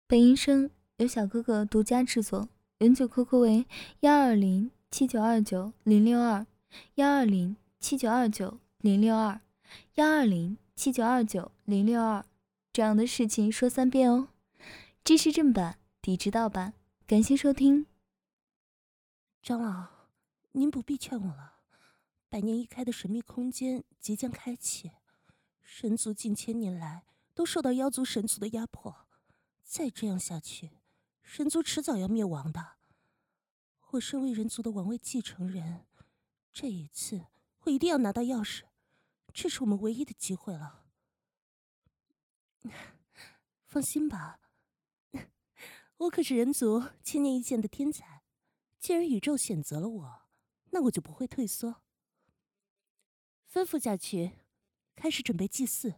本音声由小哥哥独家制作，原酒 QQ 为120792900212079290062，12079290062。这样的事情说3遍哦。支持正版，抵制盗版，感谢收听。 长老，您不必劝我了。百年一开的神秘空间即将开启，神族近千年来都受到妖族神族的压迫，再这样下去，神族迟早要灭亡的。我身为人族的王位继承人，这一次我一定要拿到钥匙，这是我们唯一的机会了。放心吧，我可是人族千年一见的天才，既然宇宙选择了我，那我就不会退缩。吩咐下去，开始准备祭祀。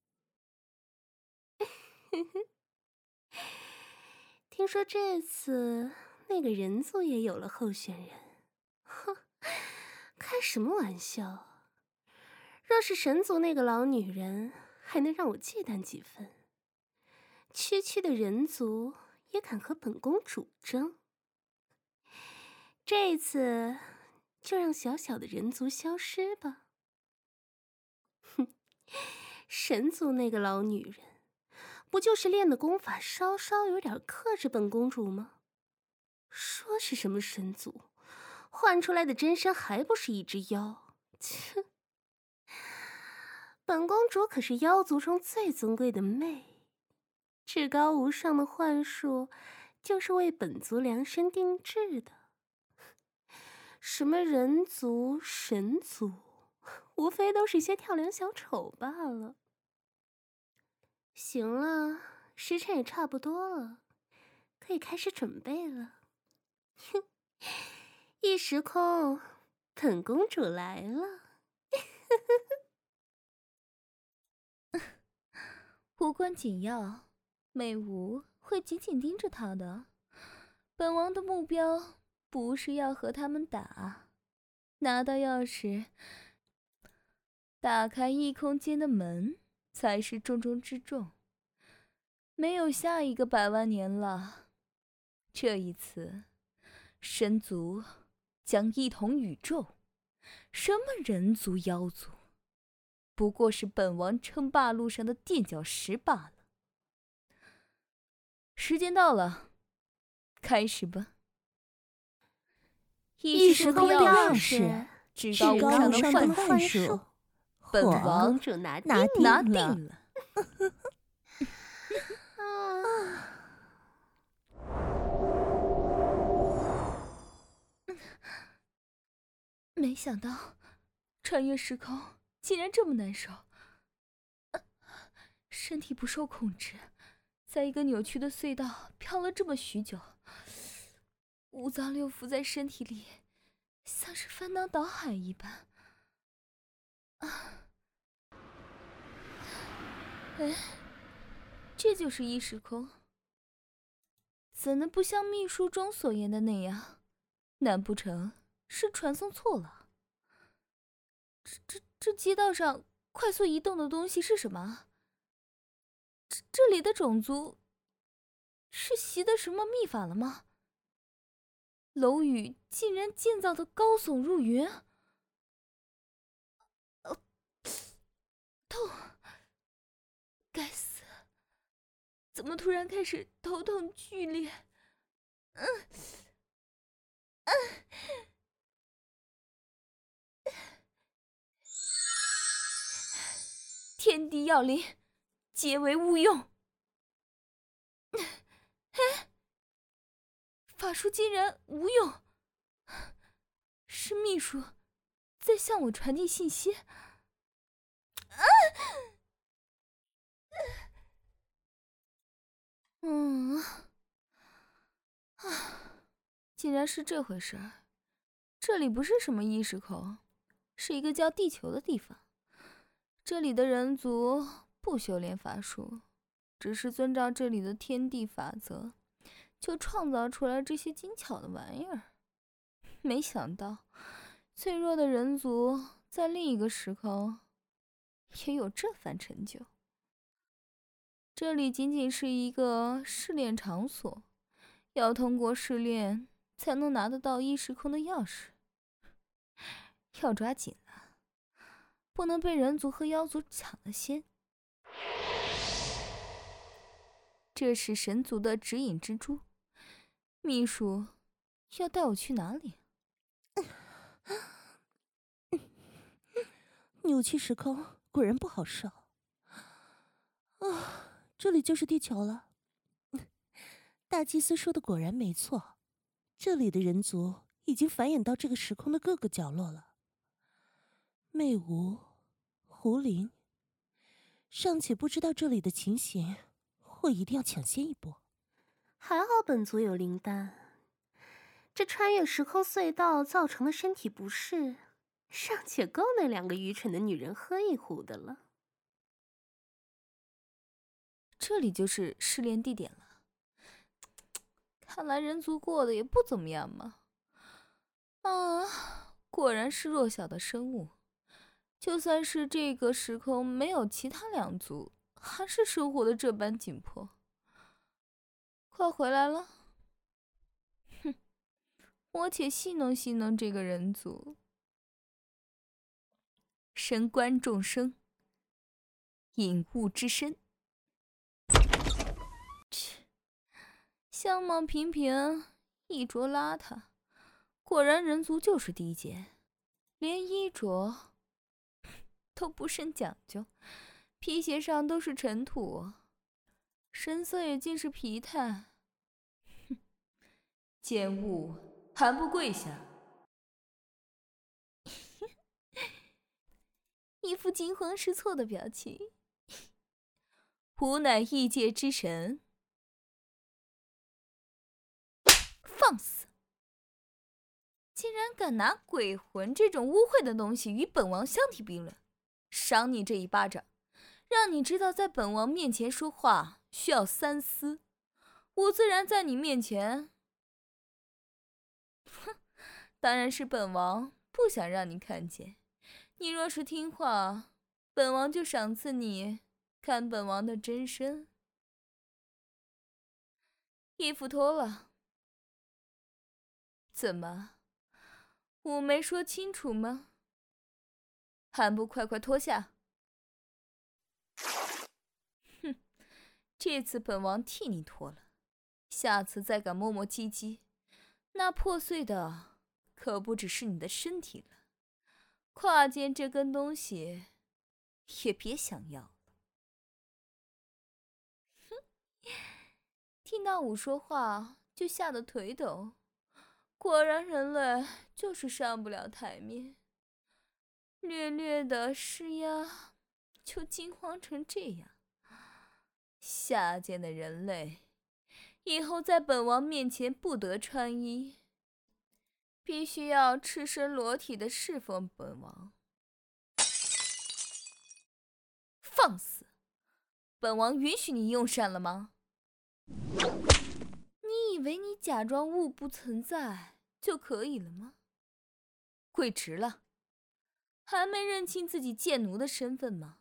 听说这次那个人族也有了候选人，哼，开什么玩笑！若是神族那个老女人还能让我忌惮几分，区区的人族也敢和本公主争？这次就让小小的人族消失吧。哼，神族那个老女人，不就是练的功法稍稍有点克制本公主吗？说是什么神族，换出来的真身还不是一只妖？切！本公主可是妖族中最尊贵的妹，至高无上的幻术就是为本族量身定制的。什么人族、神族，无非都是些跳梁小丑罢了。行了，时辰也差不多了，可以开始准备了。哼，一时空，本公主来了。 无关紧要，妹吾会紧紧盯着他的。本王的目标不是要和他们打，拿到钥匙，打开异空间的门才是重中之重。没有下一个100万年了，这一次，神族将一统宇宙，什么人族、妖族，不过是本王称霸路上的垫脚石罢了。时间到了，开始吧。 异时空的钥匙， 至至高无无上的上的幻幻术术， 本王公主拿拿定定了。没想到，穿越时空竟然这么难受，身体不受控制，在一个扭曲的隧道飘了这么许久，五脏六腑在身体里像是翻江倒海一般。哎，这就是异时空，怎能不像秘书中所言的那样？难不成是传送错了？这街道上快速移动的东西是什么？这里的种族是习的什么秘法了吗？楼宇竟然建造的高耸入云，痛！该死，怎么突然开始头痛剧烈？天地要灵，皆为勿用。法术竟然无用，是秘书在向我传递信息。竟然是这回事儿。这里不是什么异时空，是一个叫地球的地方。这里的人族不修炼法术，只是遵照这里的天地法则，就创造出来这些精巧的玩意儿。没想到，脆弱的人族在另一个时空也有这番成就。 这里仅仅是一个试炼场所，要通过试炼才能拿得到异时空的钥匙。要抓紧了，不能被人族和妖族抢了先。这是神族的指引之珠，秘书要带我去哪里？ 扭曲时空果然不好受啊！这里就是地球了。大祭司说的果然没错，这里的人族已经繁衍到这个时空的各个角落了。魅无、胡灵，尚且不知道这里的情形，我一定要抢先一步。 还好本族有灵丹，这穿越时空隧道造成的身体不适，尚且够那2个愚蠢的女人喝一壶的了。 这里就是试炼地点了。看来人族过得也不怎么样嘛。啊，果然是弱小的生物。就算是这个时空没有其他2族，还是生活的这般紧迫。快回来了！哼，我且戏弄戏弄这个人族。神观众生，引物之身。切，相貌平平，衣着邋遢，果然人族就是低贱，连衣着都不甚讲究，皮鞋上都是尘土，神色也尽是疲态。哼，贱物，还不跪下！一副惊慌失措的表情。吾乃异界之神。放肆！竟然敢拿鬼魂这种污秽的东西与本王相提并论，赏你这一巴掌，让你知道在本王面前说话需要三思。我自然在你面前，哼，当然是本王不想让你看见。你若是听话，本王就赏赐你看本王的真身。衣服脱了。怎么，我没说清楚吗？还不快快脱下！哼，这次本王替你脱了，下次再敢磨磨唧唧，那破碎的可不只是你的身体了，胯间这根东西也别想要了。哼，听到我说话就吓得腿抖。果然人类就是上不了台面，略略的施压就惊慌成这样。下贱的人类，以后在本王面前不得穿衣，必须要赤身裸体的侍奉本王。放肆！本王允许你用膳了吗？你以为你假装物不存在就可以了吗？跪直了！还没认清自己贱奴的身份吗？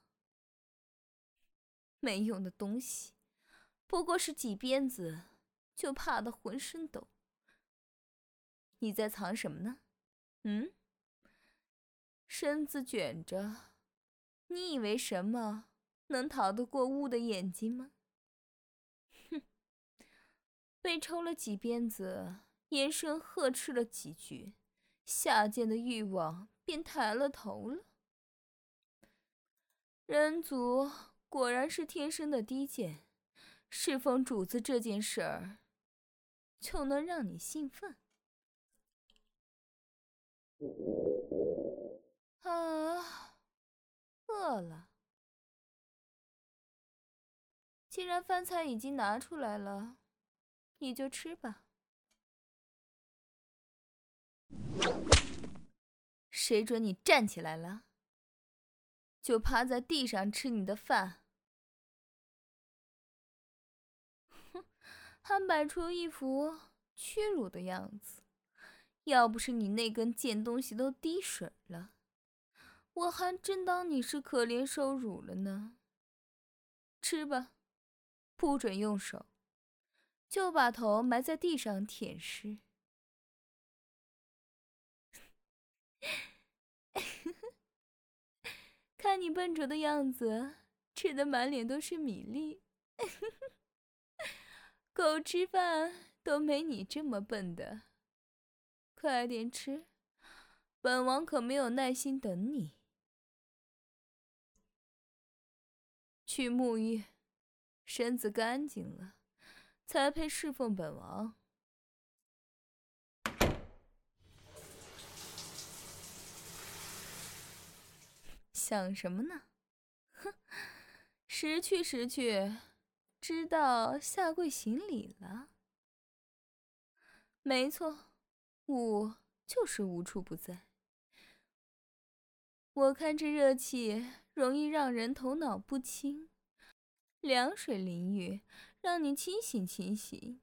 没用的东西，不过是几鞭子就怕得浑身抖。你在藏什么呢？身子卷着，你以为什么能逃得过巫的眼睛吗？哼，被抽了几鞭子，延伸呵斥了几句，下贱的欲望便抬了头了。人族果然是天生的低贱，侍奉主子这件事儿就能让你兴奋啊？饿了。既然饭菜已经拿出来了，你就吃吧。谁准你站起来了？就趴在地上吃你的饭。哼，还摆出一副屈辱的样子。要不是你那根贱东西都滴水了，我还真当你是可怜受辱了呢。吃吧。 不准用手，就把头埋在地上舔舐。看你笨拙的样子，吃得满脸都是米粒。狗吃饭都没你这么笨的。快点吃，本王可没有耐心等你。去沐浴，身子干净了，才配侍奉本王。想什么呢？哼，识趣识趣，知道下跪行礼了。没错，雾就是无处不在。我看这热气容易让人头脑不清，凉水淋浴让你清醒清醒。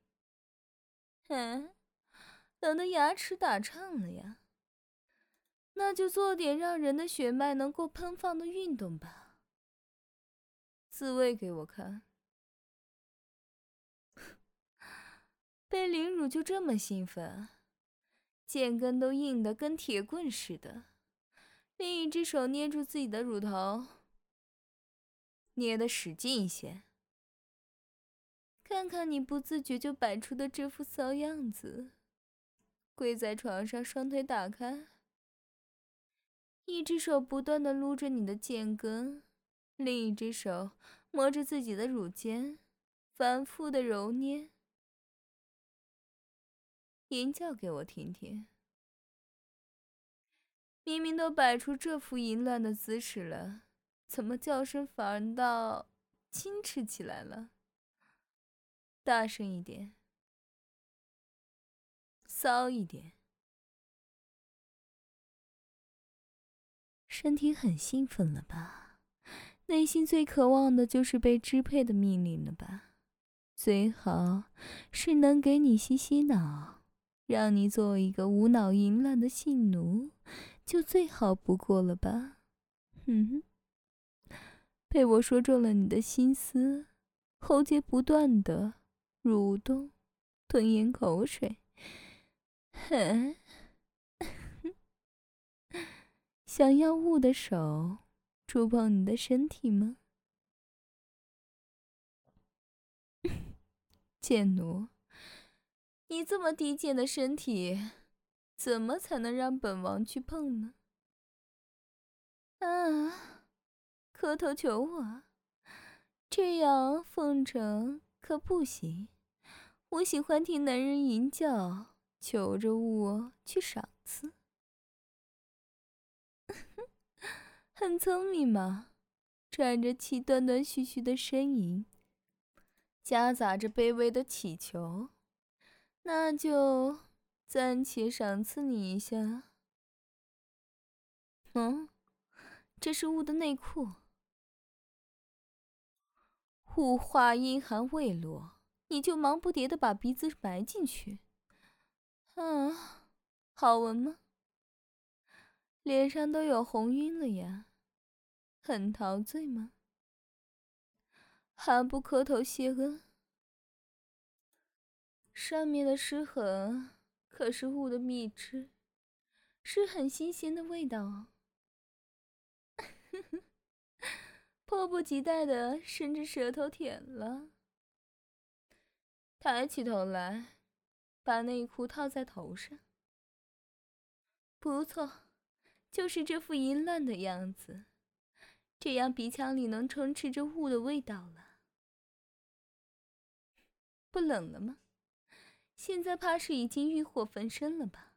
冷得牙齿打颤了呀。那就做点让人的血脉能够喷放的运动吧。自慰给我看。被凌辱就这么兴奋，剑根都硬得跟铁棍似的，另一只手捏住自己的乳头，捏得使劲一些。看看你不自觉就摆出的这副骚样子，跪在床上，双腿打开，一只手不断地撸着你的剑根，另一只手摸着自己的乳尖，反复地揉捏。吟叫给我听听。明明都摆出这副淫乱的姿势了，怎么叫声反倒矜持起来了？大声一点，骚一点。身体很兴奋了吧？内心最渴望的就是被支配的命令了吧？最好是能给你洗洗脑，让你做一个无脑淫乱的性奴，就最好不过了吧？被我说中了你的心思，喉结不断的蠕动，吞咽口水。想要雾的手触碰你的身体吗？贱奴，你这么低贱的身体，怎么才能让本王去碰呢？磕头求我，这样奉承可不行。我喜欢听男人吟叫，求着我去赏赐。很聪明嘛，喘着气断断续续的呻吟，夹杂着卑微的祈求。那就暂且赏赐你一下。这是雾的内裤。雾话音还未落，你就忙不迭地把鼻子埋进去。好闻吗？脸上都有红晕了呀，很陶醉吗？还不磕头谢恩？上面的湿痕可是雾的蜜汁，是很新鲜的味道哦。迫不及待地伸着舌头舔了。抬起头来，把内裤套在头上。不错，就是这副淫乱的样子，这样鼻腔里能充斥着雾的味道了。不冷了吗？现在怕是已经欲火焚身了吧？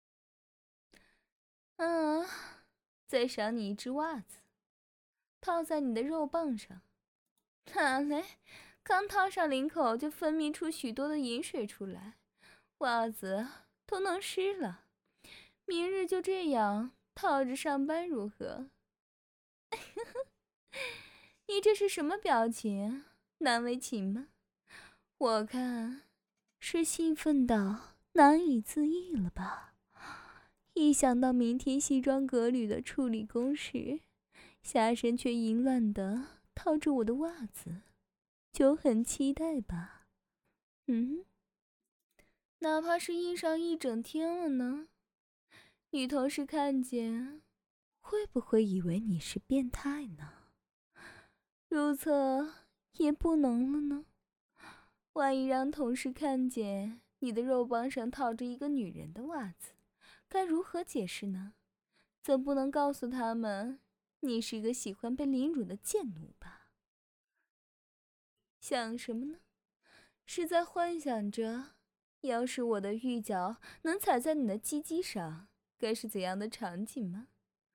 再赏你一只袜子，套在你的肉棒上。哪嘞？刚套上领口就分泌出许多的饮水出来，袜子都能湿了。明日就这样套着上班如何？你这是什么表情？难为情吗？我看是兴奋到难以自抑了吧？一想到明天西装革履的处理公事，下身却淫乱的套着我的袜子， 就很期待吧？哪怕是硬上一整天了呢？女同事看见，会不会以为你是变态呢？如厕也不能了呢？万一让同事看见你的肉棒上套着一个女人的袜子，该如何解释呢？总不能告诉他们你是一个喜欢被凌辱的贱奴吧？想什么呢？是在幻想着，要是我的玉脚能踩在你的鸡鸡上，该是怎样的场景吗？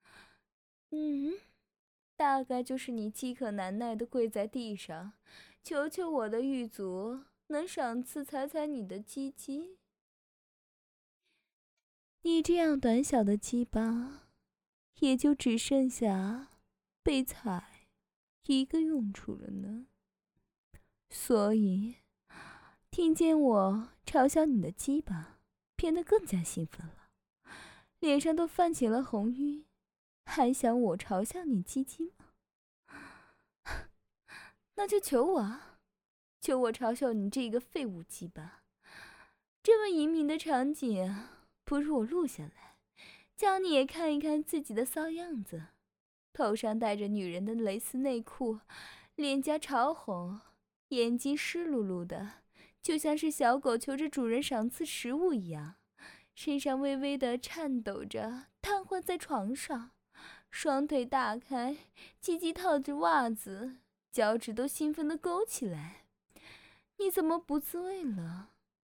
大概就是你饥渴难耐的跪在地上，求求我的狱卒能赏赐踩踩你的鸡鸡。你这样短小的鸡巴，也就只剩下被踩一个用处了呢。所以，听见我嘲笑你的鸡巴，变得更加兴奋了，脸上都泛起了红晕，还想我嘲笑你鸡鸡吗？那就求我啊，求我嘲笑你这个废物鸡巴。这么淫靡的场景，不如我录下来，叫你也看一看自己的骚样子。头上戴着女人的蕾丝内裤，脸颊潮红，眼睛湿漉漉的，就像是小狗求着主人赏赐食物一样，身上微微的颤抖着，瘫痪在床上，双腿大开，鸡鸡套着袜子，脚趾都兴奋地勾起来。你怎么不自慰了？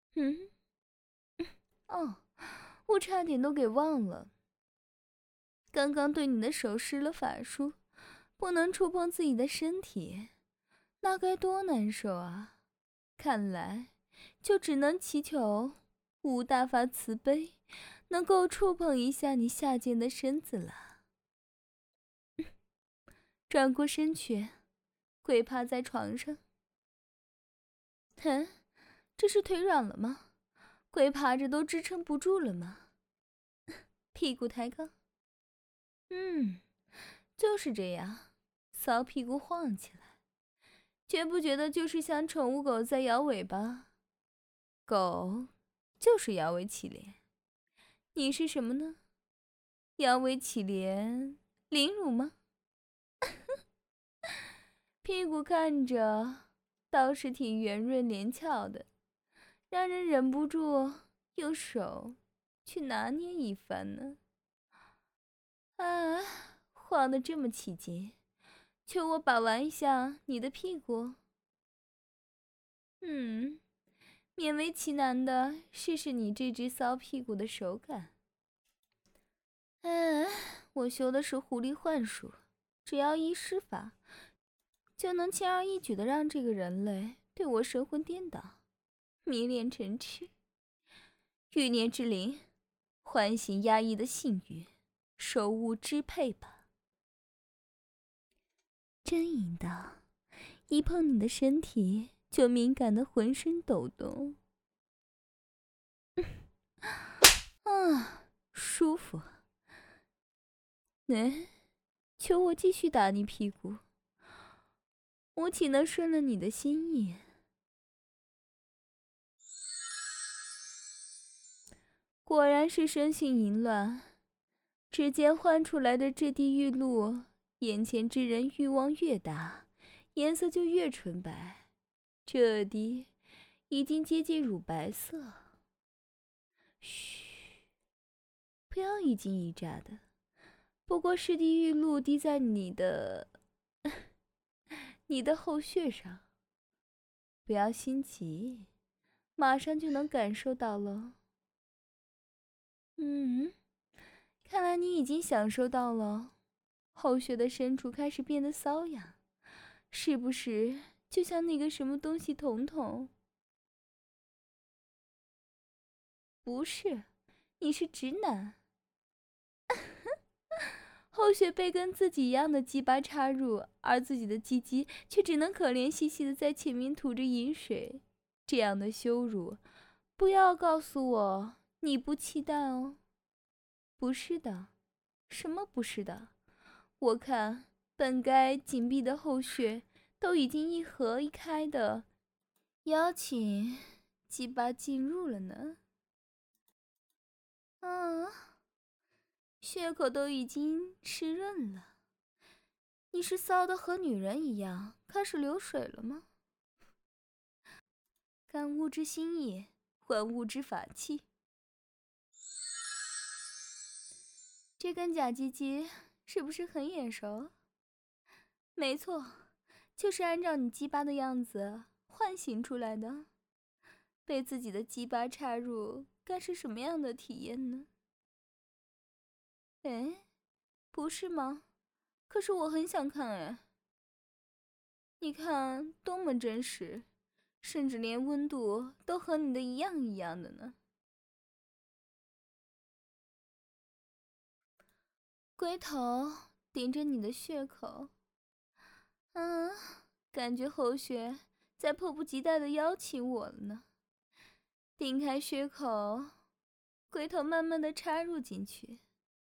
哦，我差点都给忘了。刚刚对你的手施了法术，不能触碰自己的身体，那该多难受啊！看来就只能祈求吴大发慈悲，能够触碰一下你下贱的身子了。转过身去，跪趴在床上。这是腿软了吗？跪趴着都支撑不住了吗？屁股抬高。就是这样，骚屁股晃起来，觉不觉得就是像宠物狗在摇尾巴？狗就是摇尾乞怜，你是什么呢？摇尾乞怜，凌辱吗？屁股看着倒是挺圆润连翘的，让人忍不住用手去拿捏一番呢。晃得这么起劲，求我把玩一下你的屁股？勉为其难的试试你这只骚屁股的手感。我修的是狐狸幻术，只要一施法，就能轻而易举的让这个人类对我神魂颠倒，迷恋成痴。欲念之灵，唤醒压抑的性欲，手无支配吧。真淫荡，一碰你的身体就敏感的浑身抖动。舒服。求我继续打你屁股，我岂能顺了你的心意？果然是生性淫乱，只见唤出来的这滴玉露，眼前之人欲望越大，颜色就越纯白，这滴已经接近乳白色。嘘，不要一惊一乍的，不过是滴玉露滴在你的后穴上，不要心急，马上就能感受到了。看来你已经享受到了，后穴的深处开始变得瘙痒，是不是就像那个什么东西彤彤？不是，你是直男。后穴被跟自己一样的鸡巴插入，而自己的鸡鸡却只能可怜兮兮的在前面吐着饮水，这样的羞辱，不要告诉我你不期待哦。不是的，什么不是的？我看本该紧闭的后穴都已经一合一开的邀请鸡巴进入了呢。啊，血口都已经湿润了，你是骚的和女人一样开始流水了吗？感物之心意，还物之法器。这根假鸡鸡是不是很眼熟？没错，就是按照你鸡巴的样子唤醒出来的。被自己的鸡巴插入，该是什么样的体验呢？哎，不是吗？可是我很想看哎。你看多么真实，甚至连温度都和你的一样一样的呢。龟头顶着你的血口，感觉喉血在迫不及待地邀请我了呢。顶开血口，龟头慢慢地插入进去。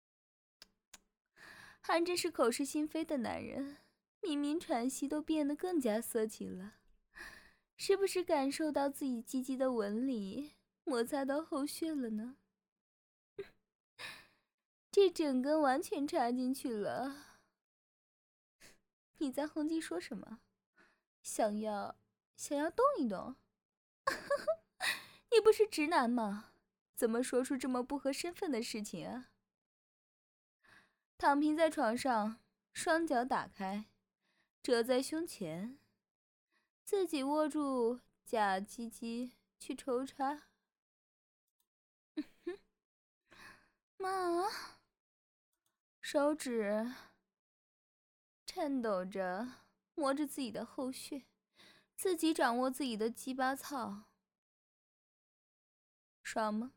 还真是口是心非的男人，明明喘息都变得更加色情了。是不是感受到自己鸡鸡的纹理摩擦到后穴了呢？这整根完全插进去了。你在哼唧说什么？想要动一动？你不是直男吗？怎么说出这么不合身份的事情啊？躺平在床上，双脚打开，折在胸前，自己握住假鸡鸡去抽插。妈，手指颤抖着摸着自己的后穴，自己掌握自己的鸡巴操，爽吗？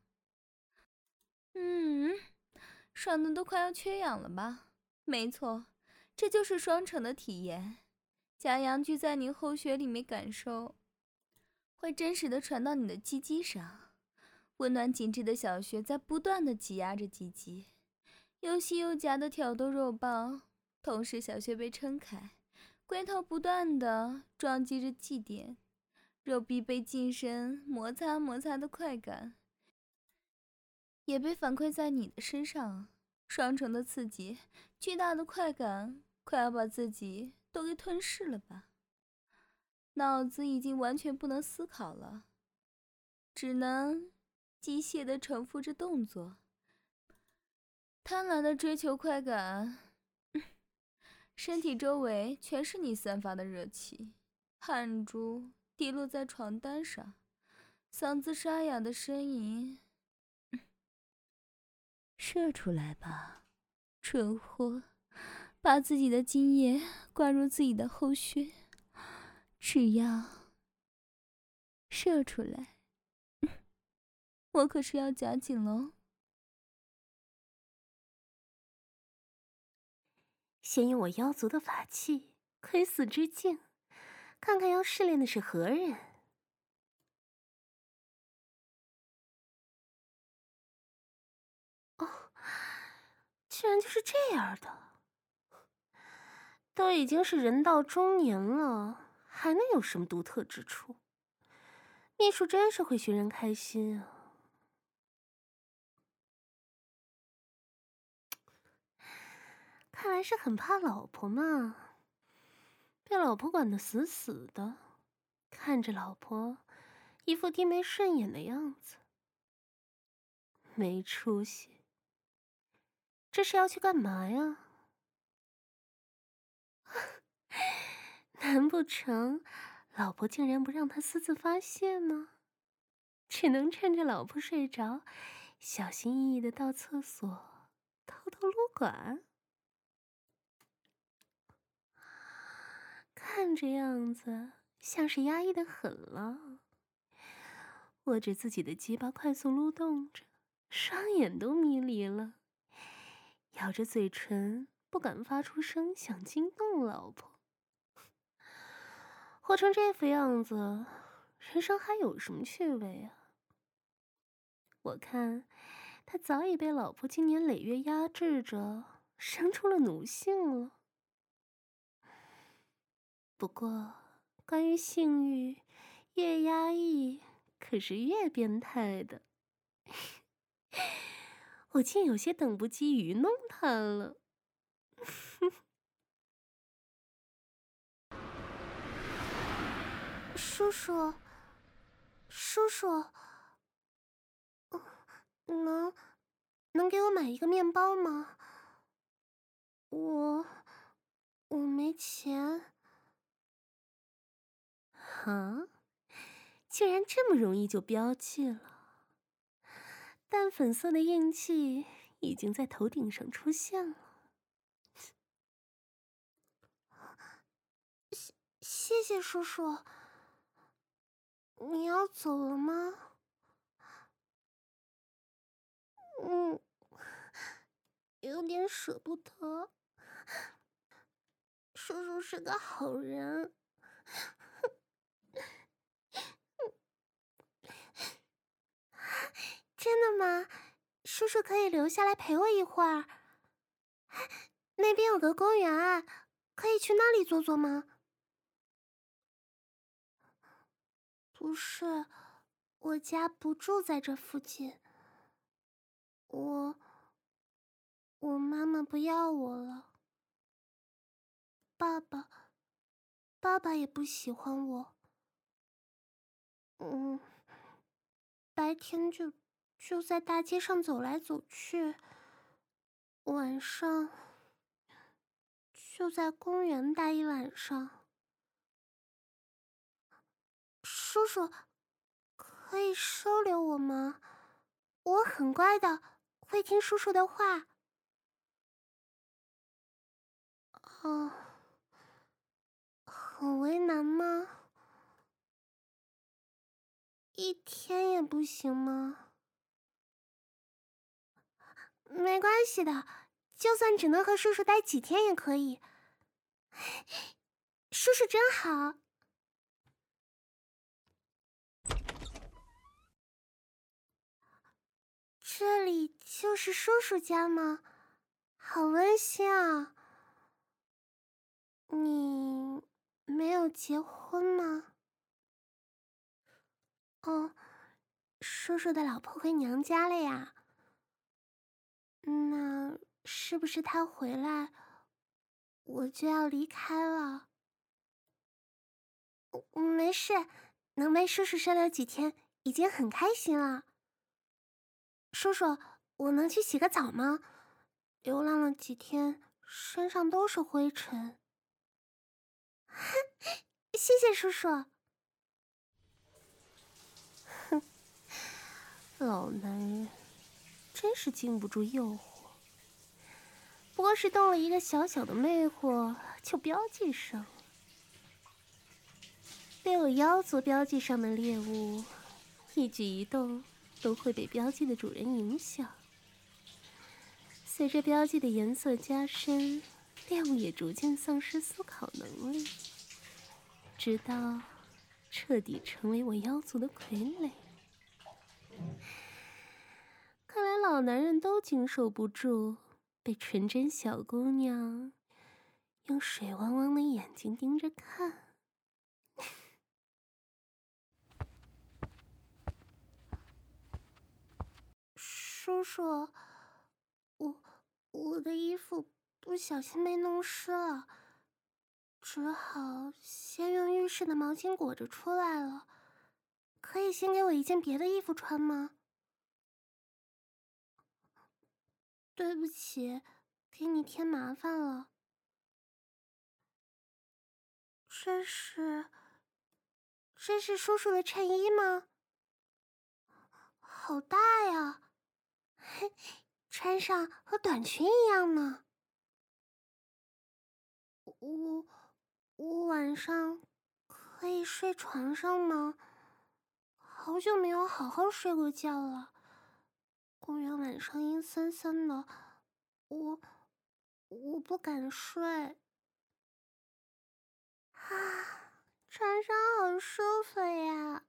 爽的都快要缺氧了吧？没错，这就是双城的体验。假阳具在你后穴里面感受，会真实的传到你的鸡鸡上，温暖紧致的小穴在不断的挤压着鸡鸡，又细又夹的挑逗肉棒，同时小穴被撑开，龟头不断的撞击着祭点，肉壁被近身摩擦的快感也被反馈在你的身上，双重的刺激，巨大的快感快要把自己都给吞噬了吧。脑子已经完全不能思考了，只能机械地重复着动作，贪婪地追求快感。身体周围全是你散发的热气，汗珠滴落在床单上，嗓子沙哑的呻吟。射出来吧，蠢货，把自己的精液灌入自己的后穴，只要射出来，我可是要夹紧喽。 先用我妖族的法器窥死之境，看看要试炼的是何人。哦，居然就是这样的！都已经是人到中年了，还能有什么独特之处？秘书真是会寻人开心啊！看来是很怕老婆嘛，被老婆管得死死的，看着老婆一副低眉顺眼的样子，没出息。这是要去干嘛呀？难不成老婆竟然不让他私自发泄吗？只能趁着老婆睡着，小心翼翼的到厕所偷偷撸管？看这样子像是压抑的很了，握着自己的鸡巴快速撸动着，双眼都迷离了，咬着嘴唇不敢发出声响惊动老婆。活成这副样子，人生还有什么趣味啊？我看他早已被老婆经年累月压制着，生出了奴性了。 不过，关于性欲，越压抑可是越变态的。我竟有些等不及愚弄他了。叔叔，叔叔，能给我买一个面包吗？我没钱。啊？竟然这么容易就标记了？淡粉色的印记已经在头顶上出现了。谢谢叔叔。你要走了吗？有点舍不得。叔叔是个好人。真的吗？叔叔可以留下来陪我一会儿。那边有个公园啊，可以去那里坐坐吗？不是，我家不住在这附近。我妈妈不要我了。爸爸也不喜欢我。白天就在大街上走来走去，晚上就在公园待一晚上。叔叔，可以收留我吗？我很乖的，会听叔叔的话。哦，很为难吗？一天也不行吗？没关系的，就算只能和叔叔待几天也可以。叔叔真好。这里就是叔叔家吗？好温馨啊。你没有结婚吗？哦，叔叔的老婆回娘家了呀。那是不是他回来，我就要离开了？没事，能被叔叔收留几天，已经很开心了。叔叔，我能去洗个澡吗？流浪了几天，身上都是灰尘。谢谢叔叔。哼，老男人真是经不住诱惑。不过是动了一个小小的魅惑，就标记上了。6个妖族标记上的猎物，一举一动都会被标记的主人影响。随着标记的颜色加深，猎物也逐渐丧失思考能力，直到彻底成为我妖族的傀儡。看来老男人都经受不住被纯真小姑娘用水汪汪的眼睛盯着看。叔叔，我的衣服不小心被弄湿了，只好先用浴室的毛巾裹着出来了。可以先给我一件别的衣服穿吗？对不起，给你添麻烦了。这是叔叔的衬衣吗？好大呀，穿上和短裙一样呢。我晚上可以睡床上吗？好久没有好好睡过觉了。公园晚上阴森森的，我不敢睡。啊，床上好舒服呀。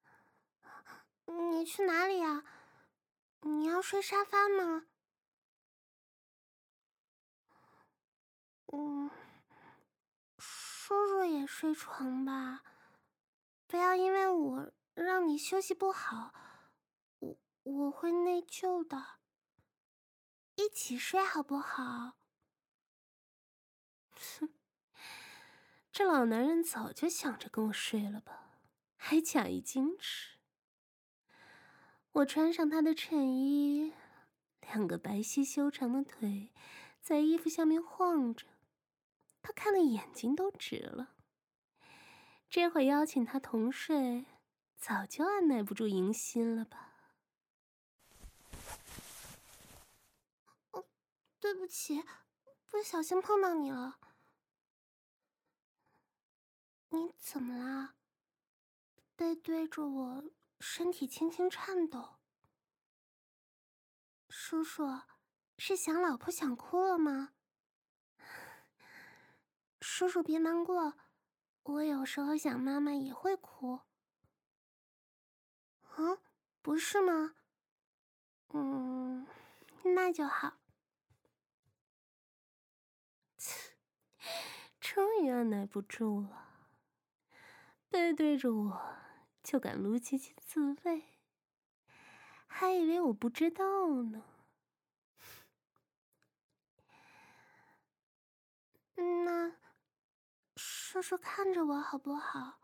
你去哪里呀？你要睡沙发吗？叔叔叔也睡床吧，不要因为我让你休息不好，我会内疚的。一起睡好不好？这老男人早就想着跟我睡了吧，还假意矜持。我穿上他的衬衣，两个白皙修长的腿在衣服下面晃着，他看的眼睛都直了。这会邀请他同睡，早就按耐不住淫心了吧？哦，对不起，不小心碰到你了。你怎么啦？背对着我，身体轻轻颤抖。叔叔，是想老婆想哭了吗？叔叔别难过，我有时候想妈妈也会哭。啊，不是吗？那就好。终于按耐不住了，背对着我就敢撸鸡鸡自慰，还以为我不知道呢。那叔叔看着我好不好？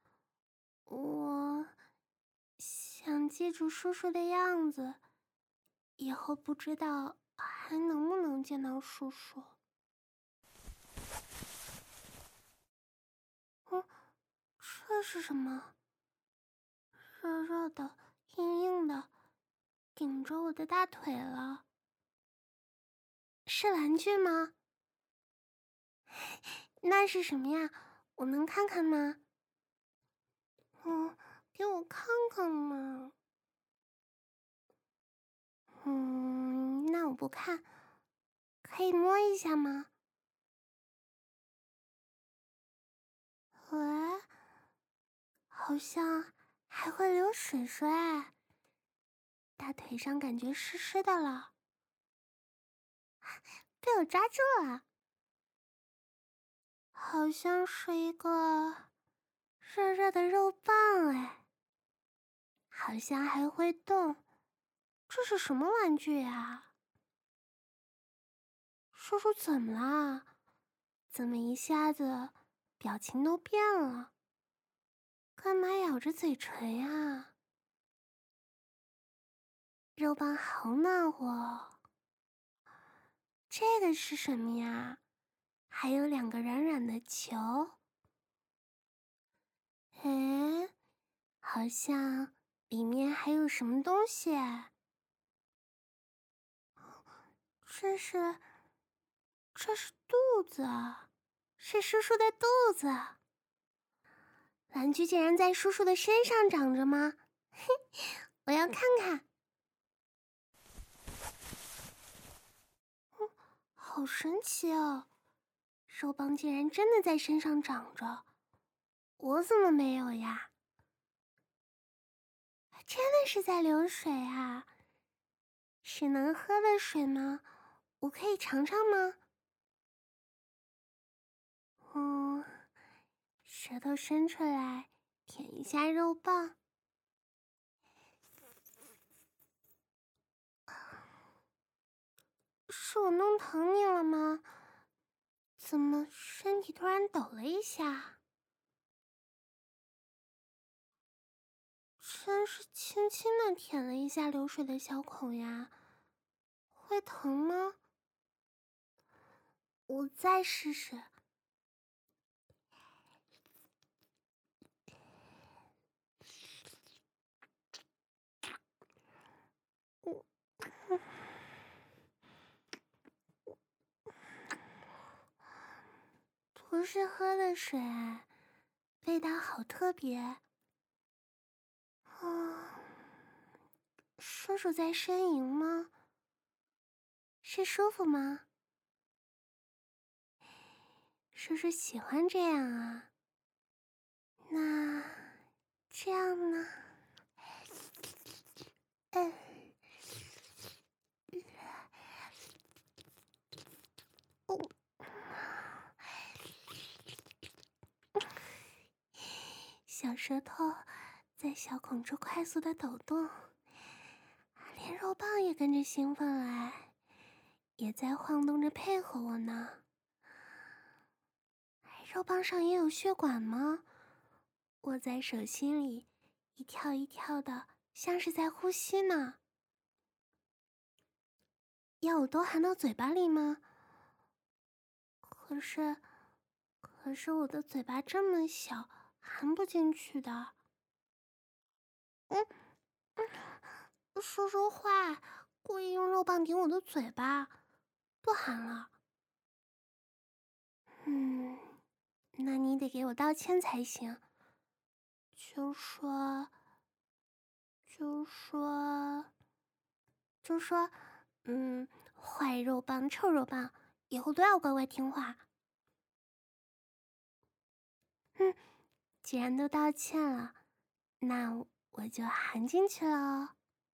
我想记住叔叔的样子，以后不知道还能不能见到叔叔。这是什么？热热的，硬硬的，顶着我的大腿了。是玩具吗？那是什么呀？我能看看吗？给我看看嘛。那我不看，可以摸一下吗？喂，好像还会流水水，大腿上感觉湿湿的了，被我抓住了，好像是一个热热的肉棒哎，好像还会动，这是什么玩具呀？叔叔怎么啦？怎么一下子表情都变了？干嘛咬着嘴唇啊？肉棒好暖和哦。这个是什么呀？还有两个软软的球。诶，好像里面还有什么东西。这是肚子，是叔叔的肚子。玩具竟然在叔叔的身上长着吗？嘿，我要看看。好神奇哦，肉棒竟然真的在身上长着，我怎么没有呀？真的是在流水啊！是能喝的水吗？我可以尝尝吗？舌头伸出来，舔一下肉棒。是我弄疼你了吗？怎么身体突然抖了一下？真是轻轻的舔了一下流水的小孔呀，会疼吗？我再试试。不是喝的水，味道好特别。叔叔在呻吟吗？是舒服吗？叔叔喜欢这样啊。那这样呢？ 舌头在小孔处快速的抖动，连肉棒也跟着兴奋来，也在晃动着配合我呢。肉棒上也有血管吗？握在手心里，一跳一跳的，像是在呼吸呢。要我都含到嘴巴里吗？可是我的嘴巴这么小，含不进去的。说说话，故意用肉棒顶我的嘴巴，不含了。那你得给我道歉才行。就说，坏肉棒、臭肉棒，以后都要乖乖听话。既然都道歉了，那我就含进去了哦。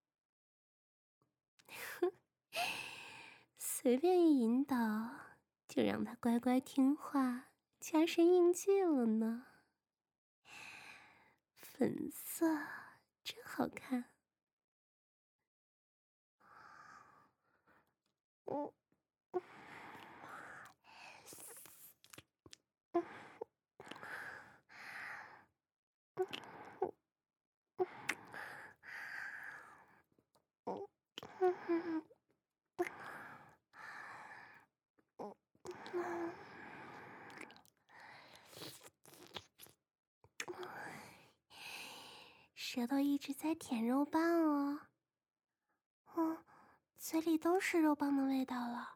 随便一引导，就让他乖乖听话，加深印记了呢。粉色真好看。舌头一直在舔肉棒哦，嘴里都是肉棒的味道了。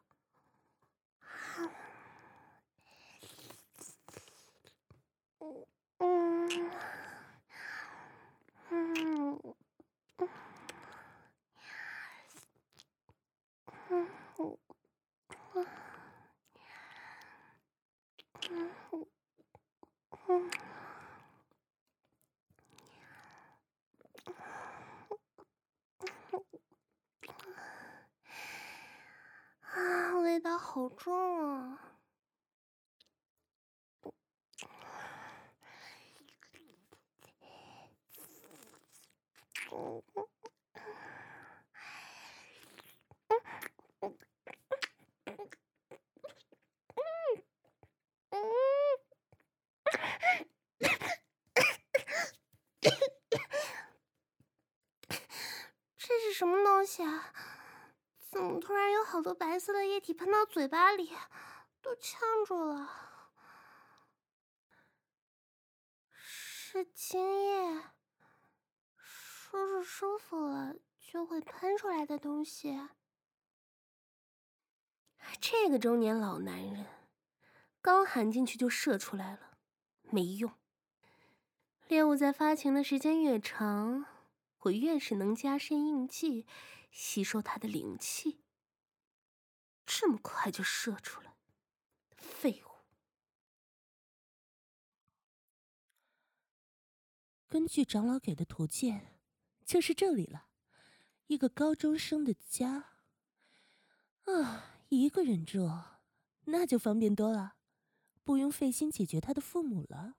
味道好重啊！这是什么东西啊？怎么突然有好多白色的液体喷到嘴巴里，都呛住了？是精液，说是舒服了就会喷出来的东西。这个中年老男人，刚含进去就射出来了，没用。猎物在发情的时间越长，我越是能加深印记，吸收它的灵气。这么快就射出来，废物！ 根据长老给的图鉴，就是这里了，一个高中生的家。一个人住，那就方便多了，不用费心解决他的父母了。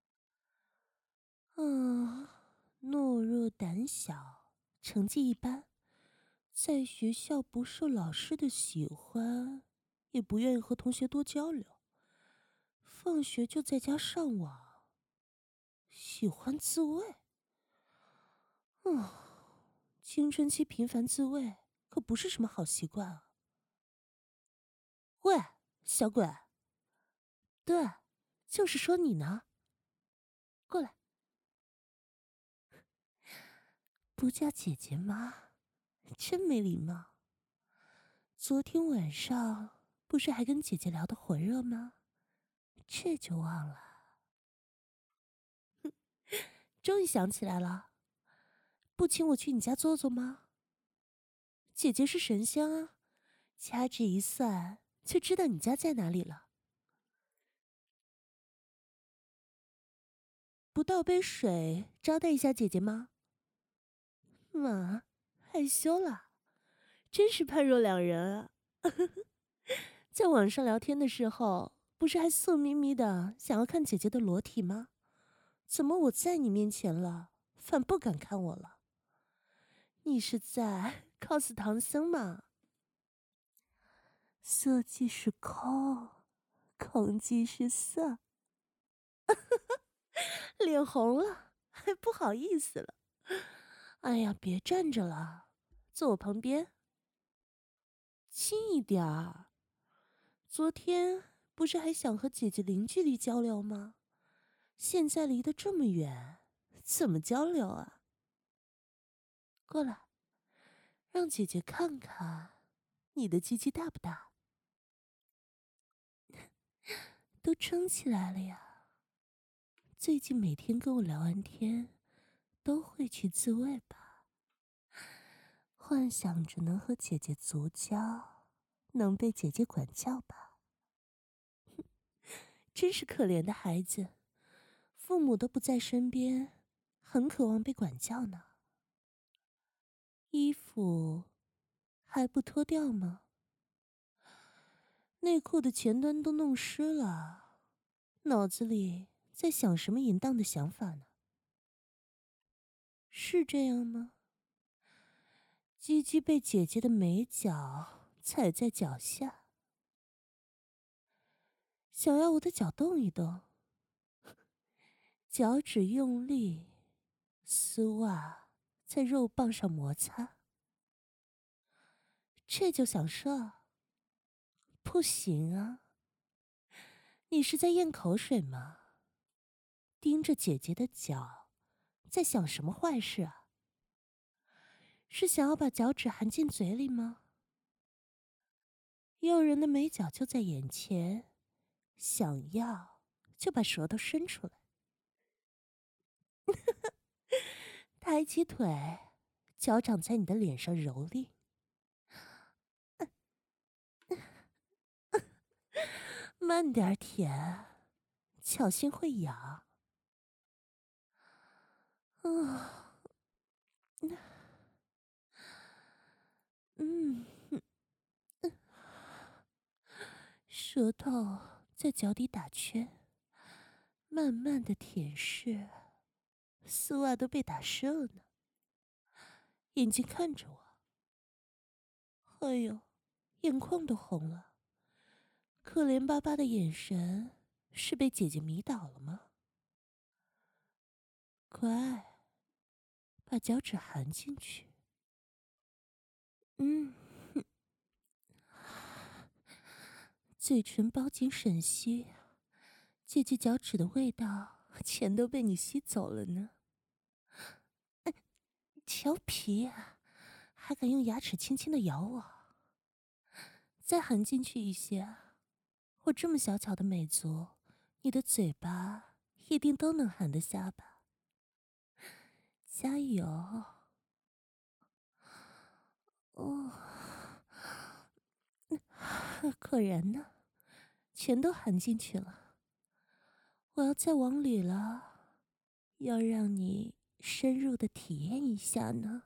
懦弱胆小，成绩一般，在学校不受老师的喜欢，也不愿意和同学多交流，放学就在家上网，喜欢自慰。青春期频繁自慰可不是什么好习惯啊。喂，小鬼。对，就是说你呢。过来。不叫姐姐吗？真没礼貌。昨天晚上不是还跟姐姐聊得火热吗？这就忘了。终于想起来了，不请我去你家坐坐吗？姐姐是神仙啊，掐指一算就知道你家在哪里了。不倒杯水招待一下姐姐吗？妈，害羞了，真是判若两人啊！在网上聊天的时候，不是还色眯眯的想要看姐姐的裸体吗？ 怎么我在你面前了，反不敢看我了？你是在 cos 唐僧吗？色即是空，空即是色。脸红了，还不好意思了。哎呀，别站着了，坐我旁边，近一点儿。昨天不是还想和姐姐零距离交流吗？现在离得这么远，怎么交流啊？过来，让姐姐看看你的鸡鸡大不大？都撑起来了呀。最近每天跟我聊完天，都会去自慰吧？幻想着能和姐姐足交，能被姐姐管教吧？真是可怜的孩子，父母都不在身边，很渴望被管教呢。衣服还不脱掉吗？内裤的前端都弄湿了，脑子里在想什么淫荡的想法呢？是这样吗？鸡鸡被姐姐的美脚踩在脚下，想要我的脚动一动，脚趾用力，丝袜在肉棒上摩擦，这就想射？不行啊！你是在咽口水吗？盯着姐姐的脚，在想什么坏事啊？是想要把脚趾含进嘴里吗？诱人的美脚就在眼前，想要就把舌头伸出来，抬起腿，脚掌在你的脸上蹂躏。慢点舔，小心会痒。嗯，舌头在脚底打圈，慢慢的舔舐，丝袜都被打湿了呢。眼睛看着我，哎呦，眼眶都红了。可怜巴巴的眼神，是被姐姐迷倒了吗？快，把脚趾含进去。嘴唇包紧吮吸，姐姐脚趾的味道全都被你吸走了呢。调皮啊，还敢用牙齿轻轻的咬我？再含进去一些，我这么小巧的美足，你的嘴巴一定都能含得下吧？加油！哦，果然呢，全都含进去了。我要再往里了，要让你深入的体验一下呢。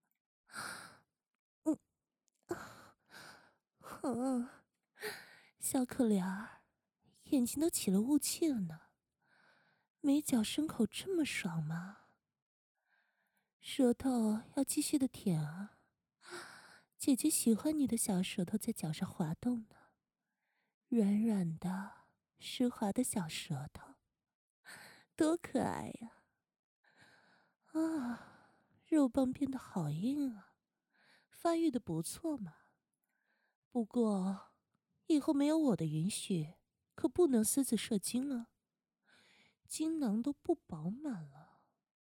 小可怜儿，眼睛都起了雾气了呢。美脚牲口这么爽吗？舌头要继续的舔啊！姐姐喜欢你的小舌头在脚上滑动呢，软软的、湿滑的小舌头，多可爱呀！啊，肉棒变得好硬啊，发育的不错嘛。不过，以后没有我的允许，可不能私自射精啊，精囊都不饱满了。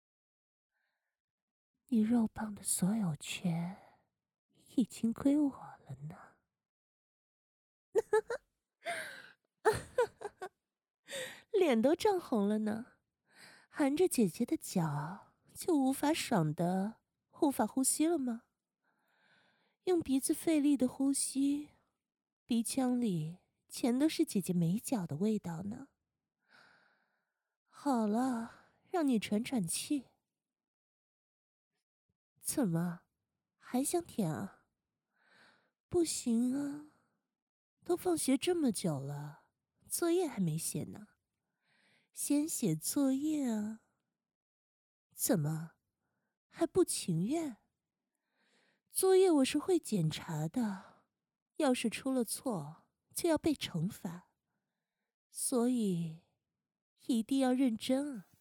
你肉棒的所有权已经归我了呢。脸都涨红了呢，含着姐姐的脚就无法爽的无法呼吸了吗？用鼻子费力的呼吸，鼻腔里全都是姐姐美脚的味道呢。好了，让你喘喘气。怎么，还想舔啊？不行啊，都放学这么久了，作业还没写呢。 先写作业啊？怎么，还不情愿？作业我是会检查的，要是出了错，就要被惩罚，所以一定要认真啊！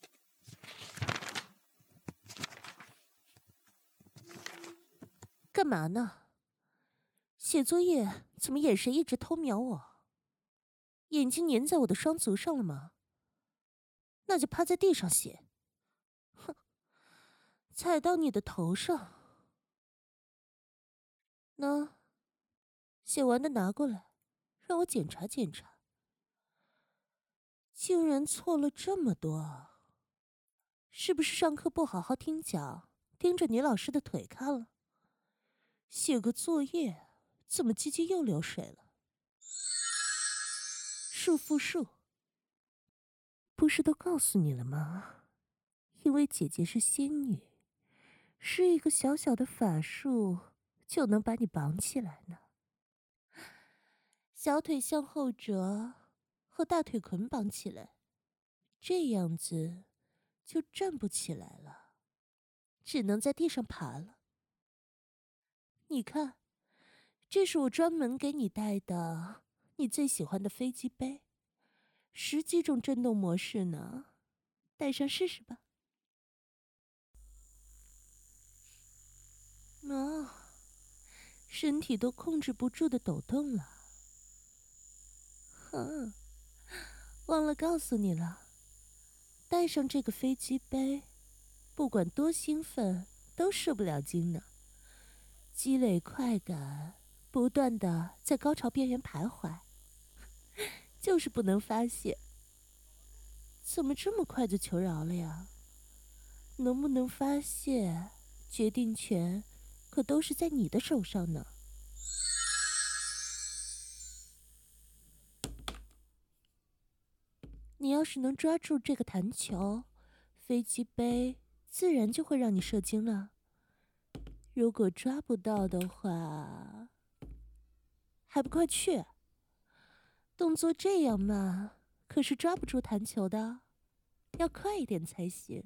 干嘛呢？写作业怎么眼神一直偷瞄我？眼睛粘在我的双足上了吗？那就趴在地上写。哼，踩到你的头上。那，写完的拿过来，让我检查检查。竟然错了这么多，是不是上课不好好听讲，盯着女老师的腿看了？写个作业，怎么鸡鸡又流水了？数复数，不是都告诉你了吗？因为姐姐是仙女，施一个小小的法术就能把你绑起来呢。小腿向后折，和大腿捆绑起来，这样子就站不起来了，只能在地上爬了。你看，这是我专门给你带的，你最喜欢的飞机杯，10几种震动模式呢，带上试试吧。身体都控制不住的抖动了。忘了告诉你了，带上这个飞机杯，不管多兴奋都射不了精呢。积累快感，不断的在高潮边缘徘徊，就是不能发泄。怎么这么快就求饶了呀？能不能发泄，决定权可都是在你的手上呢。你要是能抓住这个弹球，飞机杯自然就会让你射精了。如果抓不到的话，还不快去！动作这样慢，可是抓不住弹球的，要快一点才行。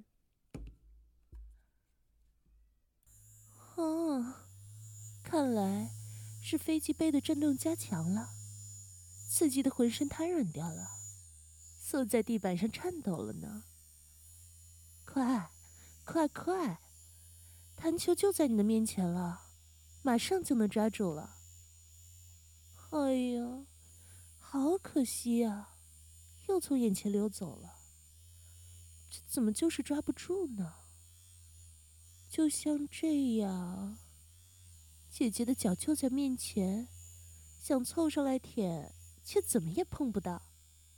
看来是飞机杯的震动加强了，刺激的浑身瘫软掉了，坐在地板上颤抖了呢。快，快快！弹球就在你的面前了，马上就能抓住了。哎呀，好可惜呀，又从眼前溜走了。这怎么就是抓不住呢？就像这样，姐姐的脚就在面前，想凑上来舔，却怎么也碰不到。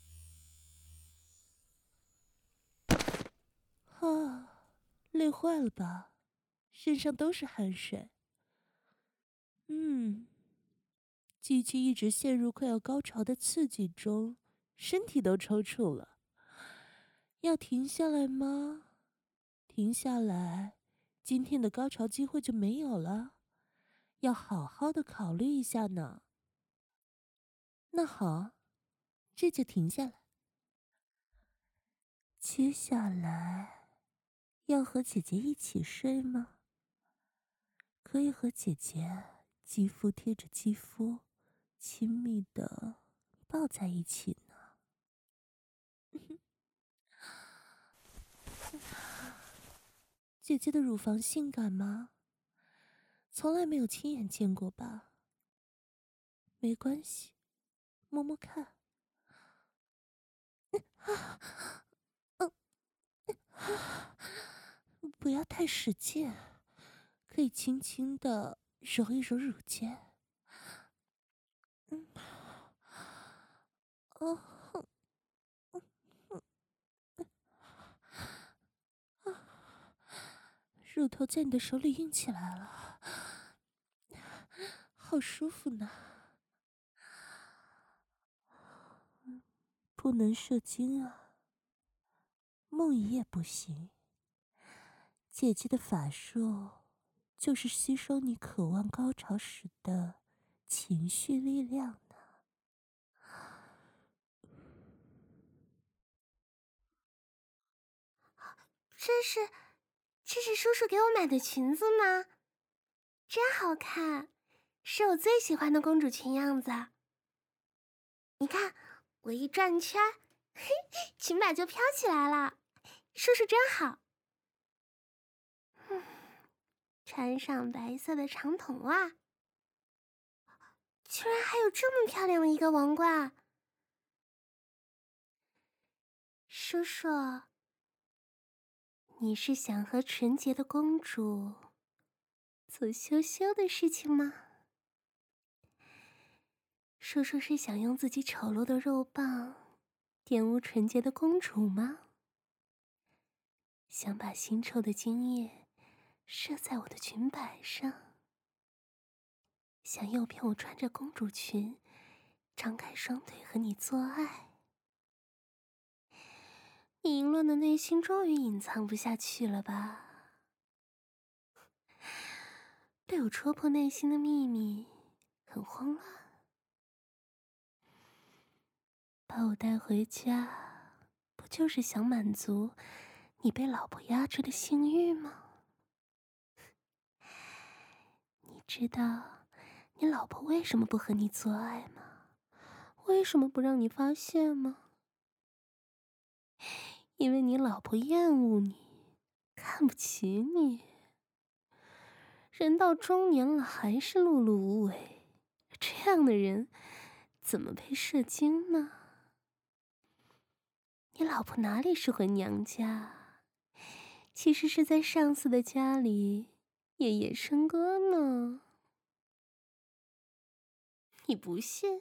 累坏了吧？身上都是汗水。机器一直陷入快要高潮的刺激中，身体都抽搐了。要停下来吗？停下来，今天的高潮机会就没有了。要好好的考虑一下呢。那好，这就停下来。接下来，要和姐姐一起睡吗？可以和姐姐肌肤贴着肌肤，亲密的抱在一起呢。姐姐的乳房性感吗？从来没有亲眼见过吧？没关系，摸摸看。不要太使劲，可以轻轻的揉一揉乳尖。乳头在你的手里硬起来了，好舒服呢。不能射精啊，梦遗也不行。姐姐的法术就是吸收你渴望高潮时的情绪力量呢。 这是叔叔给我买的裙子吗？真好看，是我最喜欢的公主裙样子。你看，我一转圈，嘿，裙摆就飘起来了。叔叔真好。穿上白色的长筒袜，居然还有这么漂亮的一个王冠。叔叔，你是想和纯洁的公主做羞羞的事情吗？叔叔是想用自己丑陋的肉棒玷污纯洁的公主吗？想把腥臭的精液射在我的裙摆上，想诱骗我穿着公主裙张开双腿和你做爱。你淫乱的内心终于隐藏不下去了吧？被我戳破内心的秘密，很慌乱。把我带回家，不就是想满足你被老婆压制的性欲吗？你知道你老婆为什么不和你做爱吗？为什么不让你发现吗？因为你老婆厌恶你，看不起你。人到中年了还是碌碌无为，这样的人怎么配射精呢？你老婆哪里是回娘家？其实是在上司的家里夜夜笙歌呢。你不信？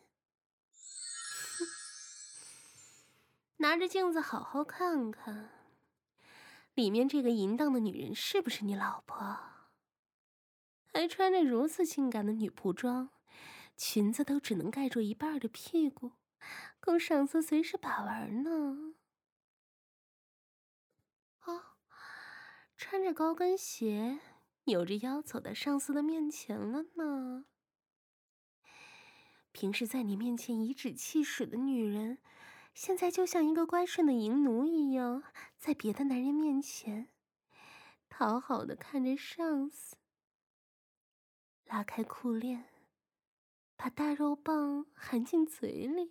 拿着镜子好好看看，里面这个淫荡的女人是不是你老婆？还穿着如此性感的女仆装，裙子都只能盖住一半的屁股，供上司随时把玩呢。哦，穿着高跟鞋，扭着腰走到上司的面前了呢。平时在你面前颐指气使的女人，现在就像一个乖顺的淫奴一样，在别的男人面前讨好的看着上司。拉开裤链，把大肉棒含进嘴里。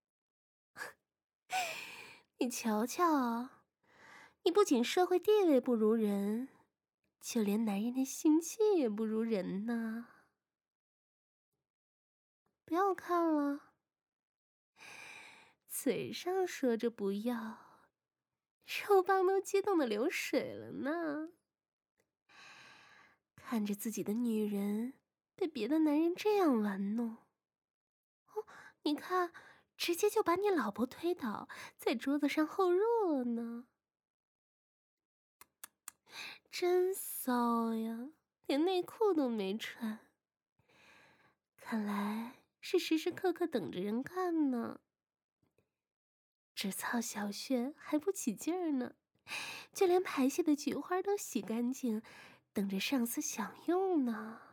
你瞧瞧，你不仅社会地位不如人，就连男人的性气也不如人呢。不要看了，嘴上说着不要，肉棒都激动的流水了呢。看着自己的女人被别的男人这样玩弄，哦，你看，直接就把你老婆推倒，在桌子上后入了呢。真骚呀，连内裤都没穿。看来是时时刻刻等着人干呢。这操小穴还不起劲儿呢，就连排泄的菊花都洗干净，等着上司享用呢。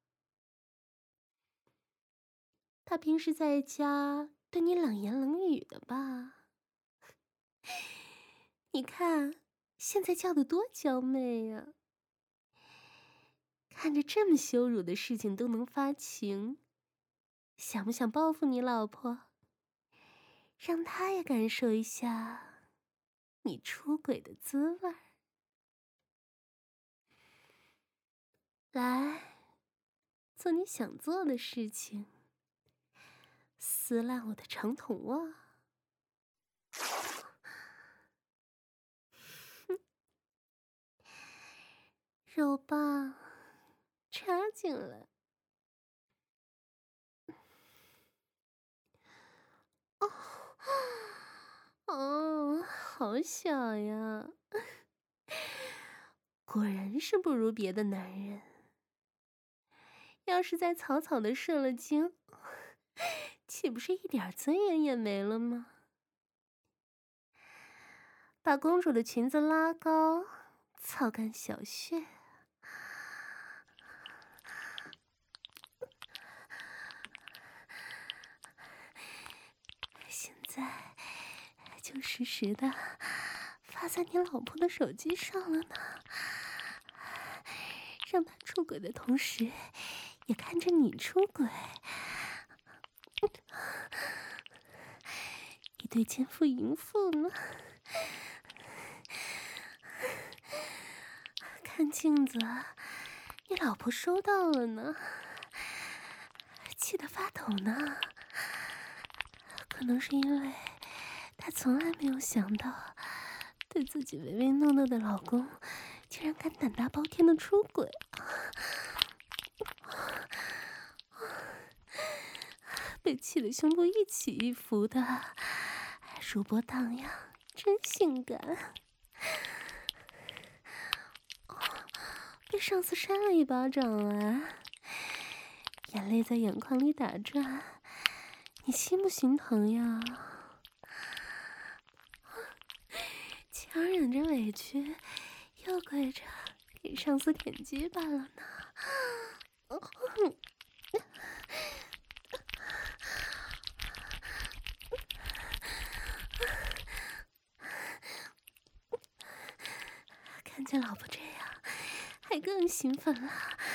他平时在家对你冷言冷语的吧？你看，现在叫得多娇媚呀！看着这么羞辱的事情都能发情，想不想报复你老婆？让她也感受一下你出轨的滋味儿。来，做你想做的事情，撕烂我的长筒袜。肉棒插进来。哦，好小呀！果然是不如别的男人。要是再草草的射了精，岂不是一点尊严也没了吗？把公主的裙子拉高，操干小穴。现在就实时的发在你老婆的手机上了呢，让她出轨的同时，也看着你出轨，一对奸夫淫妇呢。看镜子，你老婆收到了呢，气得发抖呢。可能是因为她从来没有想到，对自己唯唯诺诺的老公，竟然敢胆大包天的出轨。被气得胸部一起一伏的，乳波荡漾，真性感。被上司扇了一巴掌啊，眼泪在眼眶里打转，你心不心疼呀？强忍着委屈，又跪着给上司舔鸡巴了呢。看见老婆这样，还更兴奋了。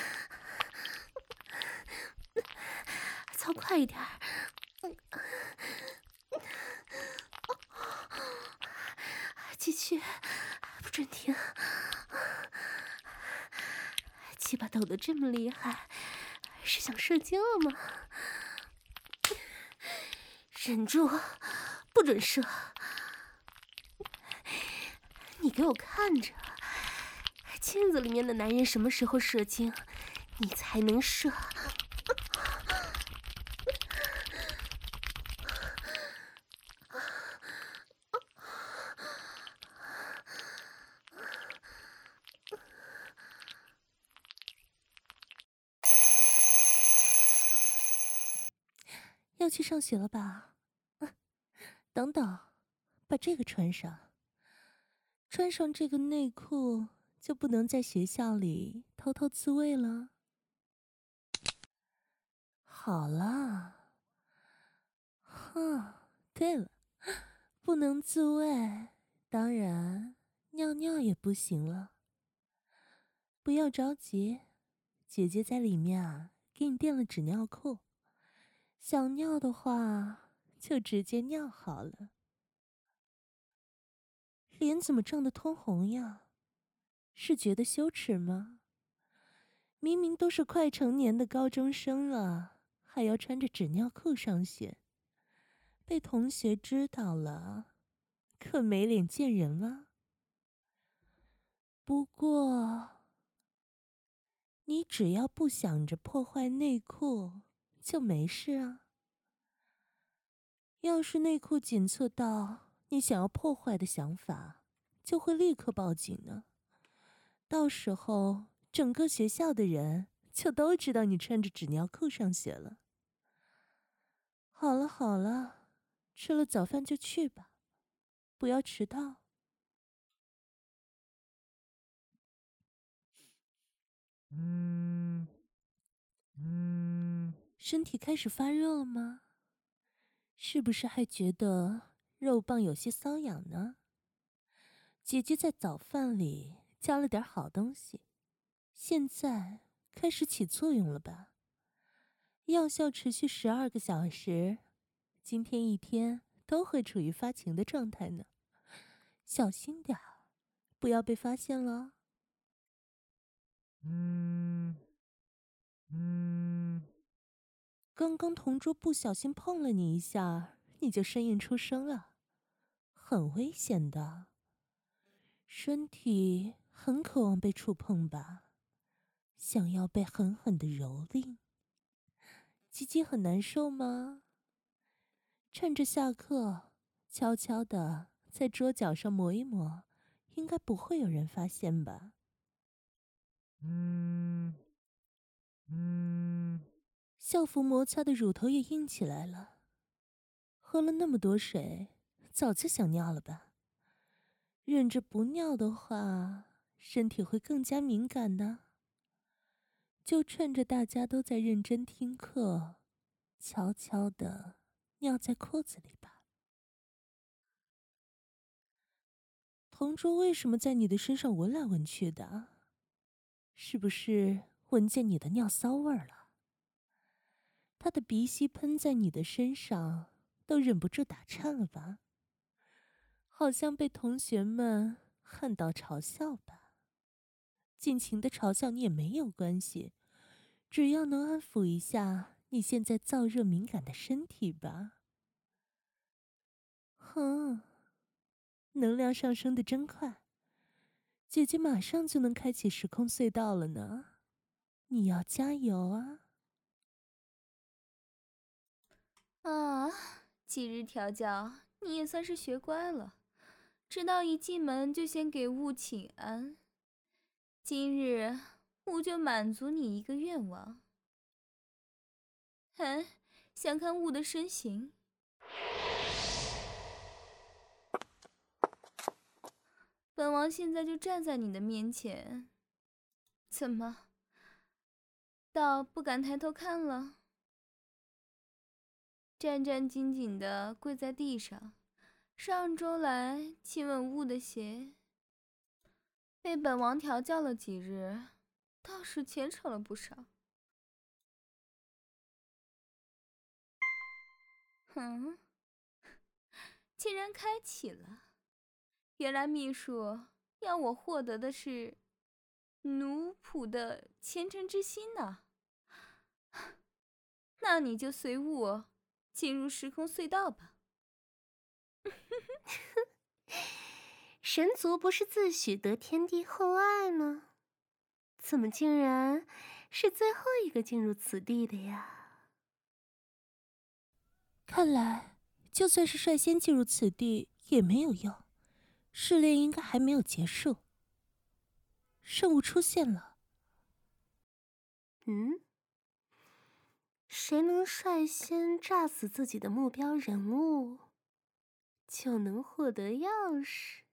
操快一点儿！继续，不准停！鸡巴抖得这么厉害，是想射精了吗？忍住，不准射！你给我看着，镜子里面的男人什么时候射精，你才能射。 要去上学了吧？等等，把这个穿上。穿上这个内裤，就不能在学校里偷偷自慰了。好了，对了，不能自慰，当然尿尿也不行了。不要着急，姐姐在里面给你垫了纸尿裤，想尿的话就直接尿好了。脸怎么涨得通红呀？是觉得羞耻吗？明明都是快成年的高中生了，还要穿着纸尿裤上学，被同学知道了，可没脸见人了。不过，你只要不想着破坏内裤，就没事啊。要是内裤检测到你想要破坏的想法，就会立刻报警呢。到时候，整个学校的人就都知道你穿着纸尿裤上学了。好了好了，吃了早饭就去吧，不要迟到。身体开始发热了吗？是不是还觉得肉棒有些瘙痒呢？姐姐在早饭里加了点好东西，现在开始起作用了吧？药效持续12个小时，今天一天都会处于发情的状态呢。小心点儿，不要被发现了。刚刚同桌不小心碰了你一下，你就呻吟出声了，很危险的。身体很渴望被触碰吧，想要被狠狠的蹂躏。鸡鸡很难受吗？趁着下课，悄悄的在桌角上磨一磨，应该不会有人发现吧？校服摩擦的乳头也硬起来了。喝了那么多水，早就想尿了吧？忍着不尿的话，身体会更加敏感的。就趁着大家都在认真听课，悄悄的尿在裤子里吧。 同桌为什么在你的身上闻来闻去的？是不是闻见你的尿骚味儿了？他的鼻息喷在你的身上，都忍不住打颤了吧？好像被同学们恨到嘲笑吧？尽情的嘲笑你也没有关系，只要能安抚一下你现在燥热敏感的身体吧。哼，能量上升的真快，姐姐马上就能开启时空隧道了呢，你要加油啊！ 啊，今日调教你也算是学乖了，知道一进门就先给雾请安。今日雾就满足你一个愿望。哼，想看雾的身形？本王现在就站在你的面前，怎么，倒不敢抬头看了？战战兢兢地跪在地上，上周来亲吻雾的鞋，被本王调教了几日，倒是虔诚了不少。哼，竟然开启了！原来秘书要我获得的是奴仆的虔诚之心呢。那你就随我进入时空隧道吧。 神族不是自诩得天地厚爱吗？怎么竟然是最后一个进入此地的呀？ 看来，就算是率先进入此地也没有用，试炼应该还没有结束。圣物出现了。 谁能率先炸死自己的目标人物，就能获得钥匙。